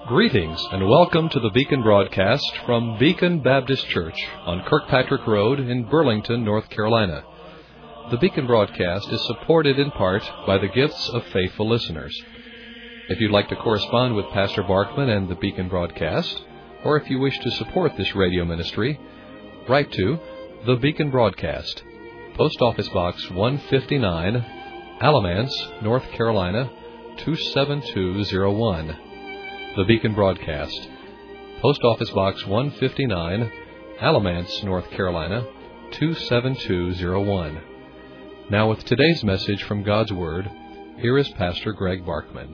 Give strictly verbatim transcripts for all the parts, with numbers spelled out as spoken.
Greetings and welcome to the Beacon broadcast from Beacon Baptist Church on Kirkpatrick Road in Burlington, North Carolina. The Beacon broadcast is supported in part by the gifts of faithful listeners. If you'd like to correspond with Pastor Barkman and the Beacon broadcast, or if you wish to support this radio ministry, write to The Beacon Broadcast, Post Office Box one fifty-nine, Alamance, North Carolina, two seven two zero one. The Beacon Broadcast, Post Office Box one fifty-nine, Alamance, North Carolina, two seven two zero one. Now with today's message from God's Word, here is Pastor Greg Barkman.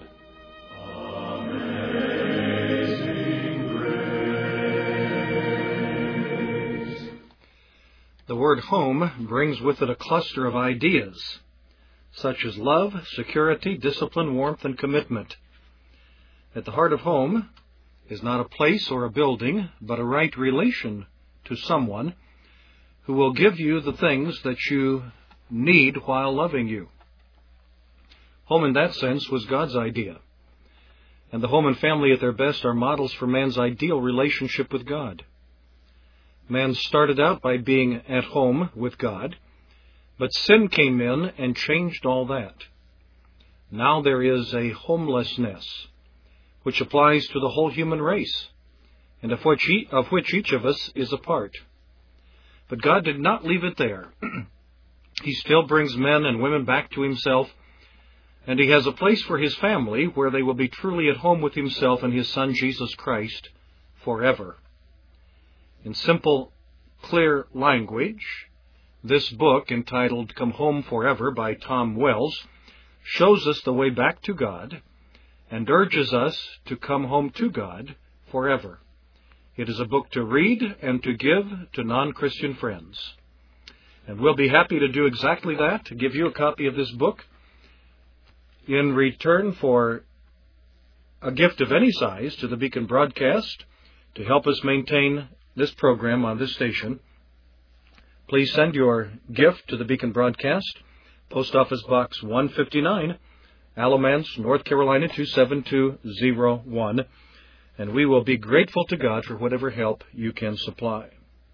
The word home brings with it a cluster of ideas, such as love, security, discipline, warmth, and commitment. At the heart of home is not a place or a building, but a right relation to someone who will give you the things that you need while loving you. Home in that sense was God's idea. And the home and family at their best are models for man's ideal relationship with God. Man started out by being at home with God, but sin came in and changed all that. Now there is a homelessness, which applies to the whole human race, and of which, he, of which each of us is a part. But God did not leave it there. He still brings men and women back to Himself, and He has a place for His family where they will be truly at home with Himself and His Son, Jesus Christ, forever. In simple, clear language, this book, entitled Come Home Forever by Tom Wells, shows us the way back to God and urges us to come home to God forever. It is a book to read and to give to non-Christian friends. And we'll be happy to do exactly that, to give you a copy of this book in return for a gift of any size to the Beacon broadcast to help us maintain this program on this station. Please send your gift to the Beacon broadcast, Post Office Box one fifty-nine, Alamance, North Carolina, two seven two zero one, and we will be grateful to God for whatever help you can supply.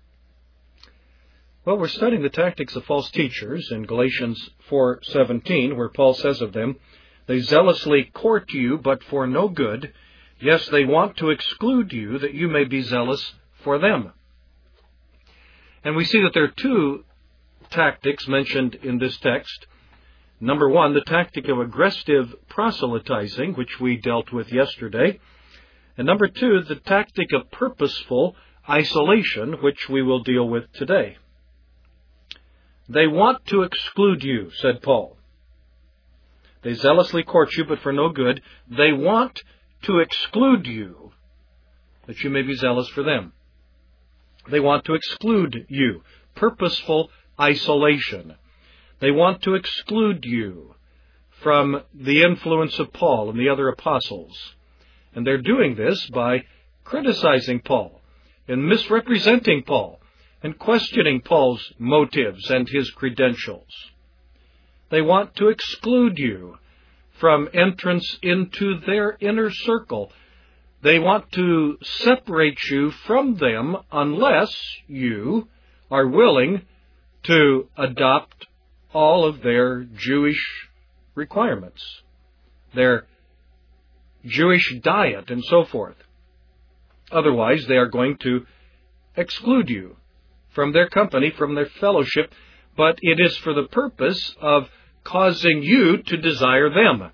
Well, we're studying the tactics of false teachers in Galatians four seventeen, where Paul says of them, "They zealously court you, but for no good. Yes, they want to exclude you, that you may be zealous for them." And we see that there are two tactics mentioned in this text. Number one, the tactic of aggressive proselytizing, which we dealt with yesterday. And number two, the tactic of purposeful isolation, which we will deal with today. They want to exclude you, said Paul. They zealously court you, but for no good. They want to exclude you, that you may be zealous for them. They want to exclude you. Purposeful isolation. They want to exclude you from the influence of Paul and the other apostles. And they're doing this by criticizing Paul and misrepresenting Paul and questioning Paul's motives and his credentials. They want to exclude you from entrance into their inner circle. They want to separate you from them unless you are willing to adopt all of their Jewish requirements, their Jewish diet, and so forth. Otherwise, they are going to exclude you from their company, from their fellowship, but it is for the purpose of causing you to desire them.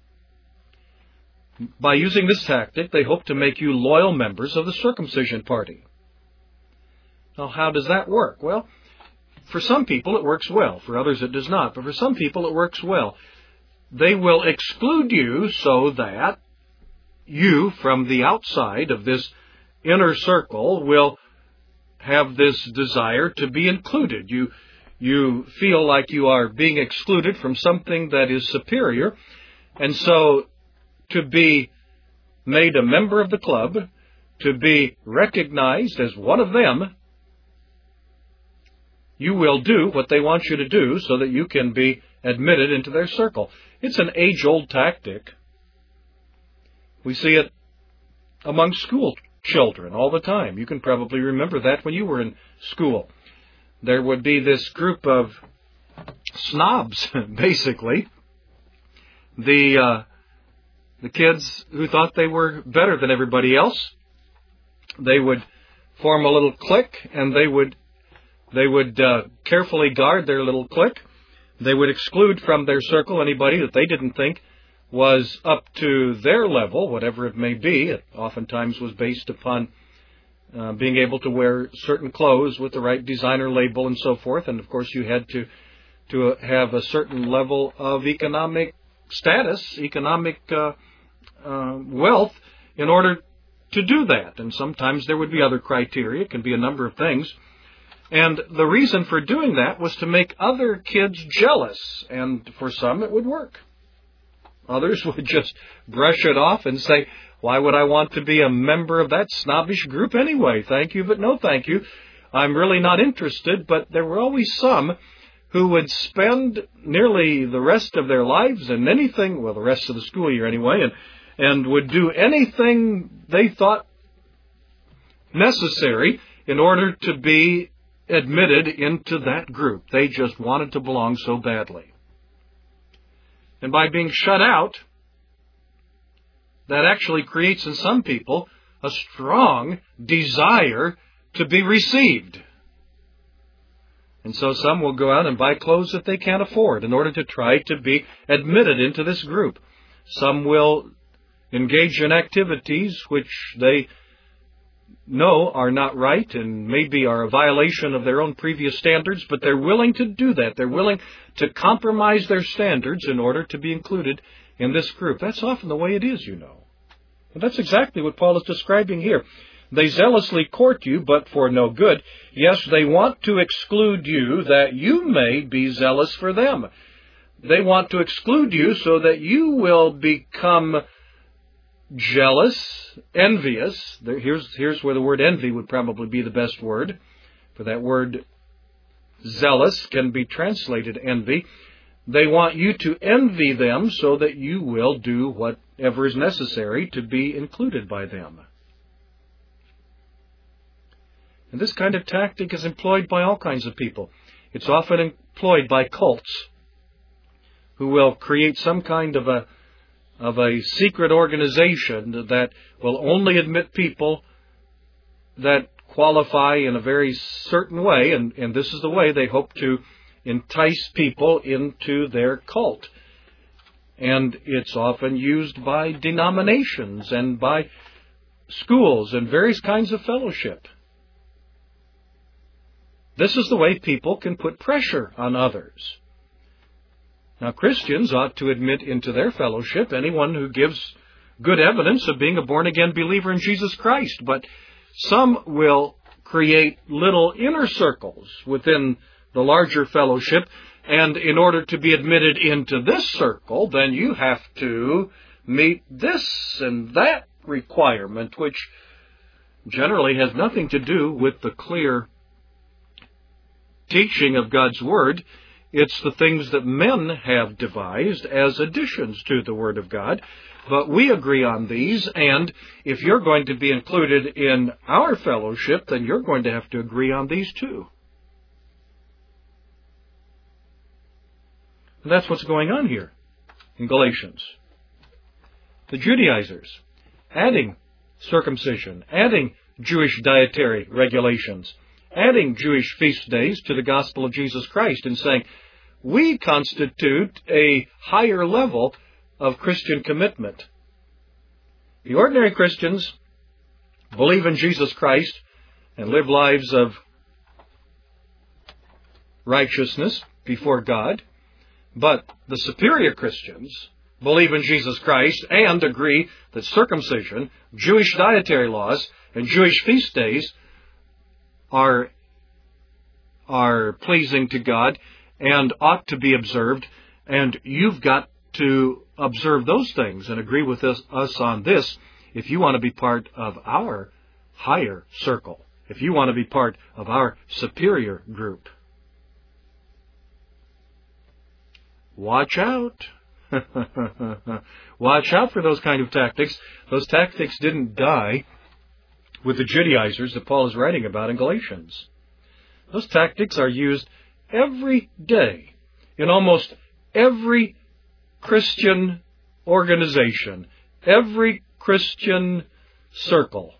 By using this tactic, they hope to make you loyal members of the circumcision party. Now, how does that work? Well, for some people it works well. For others it does not. But for some people it works well. They will exclude you so that you, from the outside of this inner circle, will have this desire to be included. You, you feel like you are being excluded from something that is superior. And so to be made a member of the club, to be recognized as one of them, you will do what they want you to do so that you can be admitted into their circle. It's an age-old tactic. We see it among school children all the time. You can probably remember that when you were in school. There would be this group of snobs, basically. The uh, the kids who thought they were better than everybody else. They would form a little clique, and they would they would uh, carefully guard their little clique. They would exclude from their circle anybody that they didn't think was up to their level, whatever it may be. It oftentimes was based upon uh, being able to wear certain clothes with the right designer label and so forth. And, of course, you had to to have a certain level of economic status, economic uh, uh, wealth in order to do that. And sometimes there would be other criteria. It can be a number of things. And the reason for doing that was to make other kids jealous. And for some, it would work. Others would just brush it off and say, why would I want to be a member of that snobbish group anyway? Thank you, but no thank you. I'm really not interested. But there were always some who would spend nearly the rest of their lives and anything, well, the rest of the school year anyway, and, and would do anything they thought necessary in order to be admitted into that group. They just wanted to belong so badly. And by being shut out, that actually creates in some people a strong desire to be received. And so some will go out and buy clothes that they can't afford in order to try to be admitted into this group. Some will engage in activities which they know are not right and maybe are a violation of their own previous standards, but they're willing to do that. They're willing to compromise their standards in order to be included in this group. That's often the way it is, you know. And that's exactly what Paul is describing here. They zealously court you, but for no good. Yes, they want to exclude you that you may be zealous for them. They want to exclude you so that you will become jealous, envious. Here's, here's where the word envy would probably be the best word. For that word zealous can be translated envy. They want you to envy them so that you will do whatever is necessary to be included by them. And this kind of tactic is employed by all kinds of people. It's often employed by cults who will create some kind of a of a secret organization that will only admit people that qualify in a very certain way, and, and this is the way they hope to entice people into their cult. And it's often used by denominations and by schools and various kinds of fellowship. This is the way people can put pressure on others. Now, Christians ought to admit into their fellowship anyone who gives good evidence of being a born-again believer in Jesus Christ. But some will create little inner circles within the larger fellowship, and in order to be admitted into this circle, then you have to meet this and that requirement, which generally has nothing to do with the clear teaching of God's Word. It's the things that men have devised as additions to the Word of God. But we agree on these, and if you're going to be included in our fellowship, then you're going to have to agree on these too. And that's what's going on here in Galatians. The Judaizers adding circumcision, adding Jewish dietary regulations, adding Jewish feast days to the gospel of Jesus Christ and saying, we constitute a higher level of Christian commitment. The ordinary Christians believe in Jesus Christ and live lives of righteousness before God, but the superior Christians believe in Jesus Christ and agree that circumcision, Jewish dietary laws, and Jewish feast days are, are pleasing to God and ought to be observed, and you've got to observe those things and agree with us, us on this if you want to be part of our higher circle, if you want to be part of our superior group. Watch out. Watch out for those kind of tactics. Those tactics didn't die with the Judaizers that Paul is writing about in Galatians. Those tactics are used every day in almost every Christian organization, every Christian circle.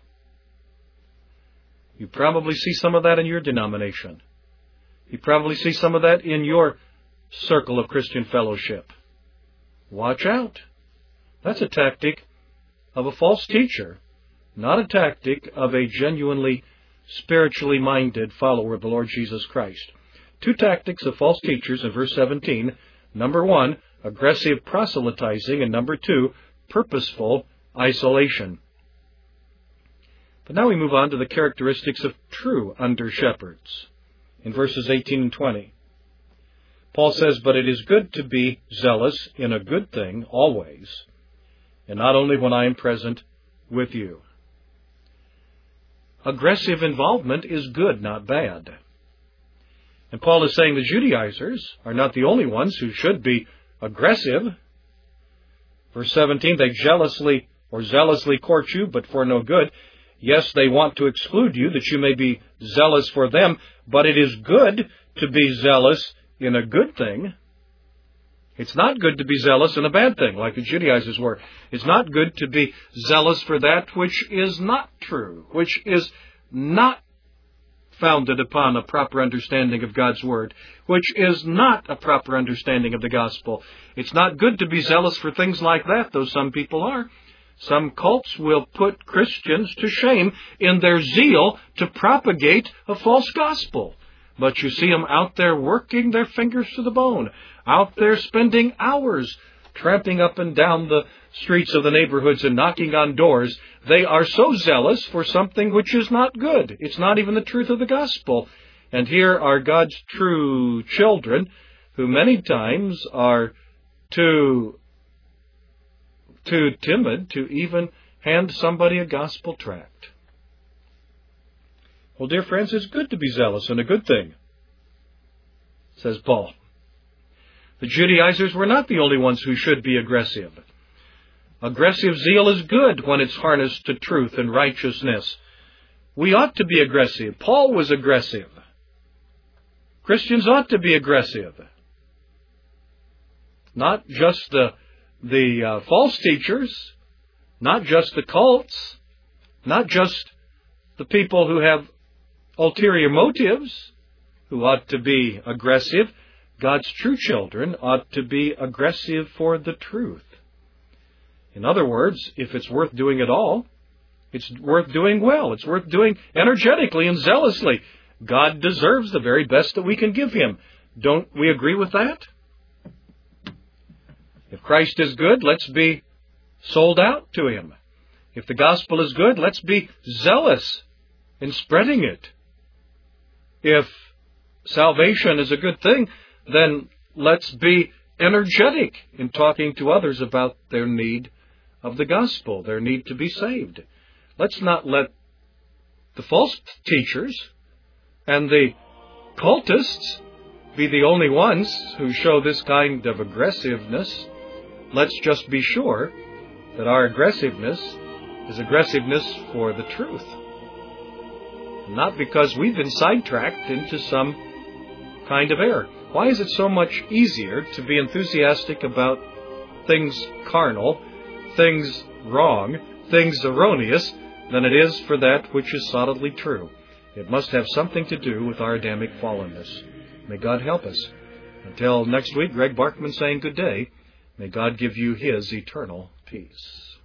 You probably see some of that in your denomination. You probably see some of that in your circle of Christian fellowship. Watch out. That's a tactic of a false teacher, not a tactic of a genuinely spiritually minded follower of the Lord Jesus Christ. Two tactics of false teachers in verse seventeen. Number one, aggressive proselytizing, and number two, purposeful isolation. But now we move on to the characteristics of true under-shepherds in verses eighteen and twenty. Paul says, "But it is good to be zealous in a good thing always, and not only when I am present with you." Aggressive involvement is good, not bad. And Paul is saying the Judaizers are not the only ones who should be aggressive. Verse seventeen, "They jealously or zealously court you, but for no good. Yes, they want to exclude you, that you may be zealous for them, but it is good to be zealous in a good thing." It's not good to be zealous in a bad thing, like the Judaizers were. It's not good to be zealous for that which is not true, which is not founded upon a proper understanding of God's Word, which is not a proper understanding of the gospel. It's not good to be zealous for things like that, though some people are. Some cults will put Christians to shame in their zeal to propagate a false gospel. But you see them out there working their fingers to the bone, out there spending hours tramping up and down the streets of the neighborhoods and knocking on doors. They are so zealous for something which is not good. It's not even the truth of the gospel. And here are God's true children who many times are too, too timid to even hand somebody a gospel tract. Well, dear friends, it's good to be zealous and a good thing, says Paul. The Judaizers were not the only ones who should be aggressive. Aggressive zeal is good when it's harnessed to truth and righteousness. We ought to be aggressive. Paul was aggressive. Christians ought to be aggressive. Not just the, the uh, false teachers, not just the cults, not just the people who have ulterior motives, who ought to be aggressive. God's true children ought to be aggressive for the truth. In other words, if it's worth doing at all, it's worth doing well. It's worth doing energetically and zealously. God deserves the very best that we can give Him. Don't we agree with that? If Christ is good, let's be sold out to Him. If the gospel is good, let's be zealous in spreading it. If salvation is a good thing, then let's be energetic in talking to others about their need of the gospel, their need to be saved. Let's not let the false teachers and the cultists be the only ones who show this kind of aggressiveness. Let's just be sure that our aggressiveness is aggressiveness for the truth. Not because we've been sidetracked into some kind of error. Why is it so much easier to be enthusiastic about things carnal, things wrong, things erroneous, than it is for that which is solidly true? It must have something to do with our Adamic fallenness. May God help us. Until next week, Greg Barkman saying good day. May God give you His eternal peace.